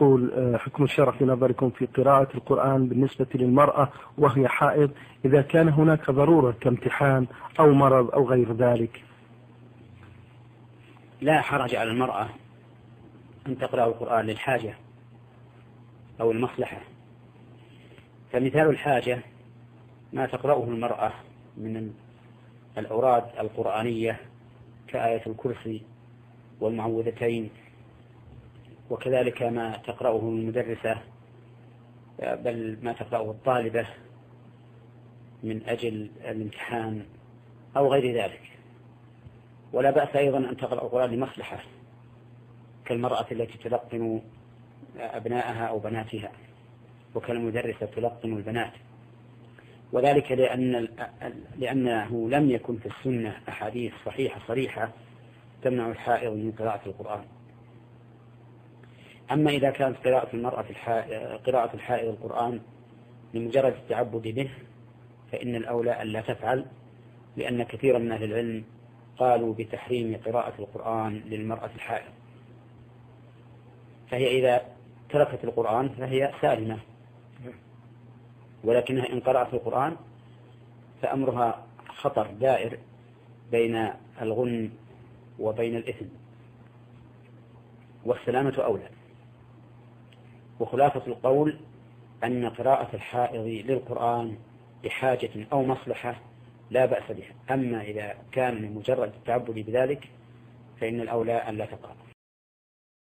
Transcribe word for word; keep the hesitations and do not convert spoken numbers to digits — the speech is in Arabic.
يقول حكم الشرع في نظركم في قراءة القرآن بالنسبة للمرأة وهي حائض إذا كان هناك ضرورة كامتحان أو مرض أو غير ذلك؟ لا حرج على المرأة أن تقرأ القرآن للحاجة أو المصلحة. فمثال الحاجة ما تقرأه المرأة من الأوراد القرآنية كآية الكرسي والمعوذتين، وكذلك ما تقرأه المدرسة بل ما تقرأه الطالبة من أجل الامتحان أو غير ذلك. ولا بأس أيضا أن تقرأ القرآن لمصلحة كالمرأة التي تلقن أبنائها أو بناتها، وكالمدرسة تلقن البنات، وذلك لأن لأنه لم يكن في السنة أحاديث صحيحة صريحة تمنع الحائض من قراءة القرآن. أما إذا كانت قراءة المرأة قراءة الحائض القرآن لمجرد التعبد به فإن الأولى أن لا تفعل، لأن كثيرا من أهل العلم قالوا بتحريم قراءة القرآن للمرأة الحائض، فهي إذا تركت القرآن فهي سالمة، ولكنها إن قرأت القرآن فأمرها خطر دائر بين الغن وبين الإثم، والسلامة أولى. وخلاصة القول أن قراءة الحائض للقرآن لحاجة أو مصلحة لا بأس بها، أما إذا كان لمجرد التعبد بذلك فإن الأولى أن لا تقرأ.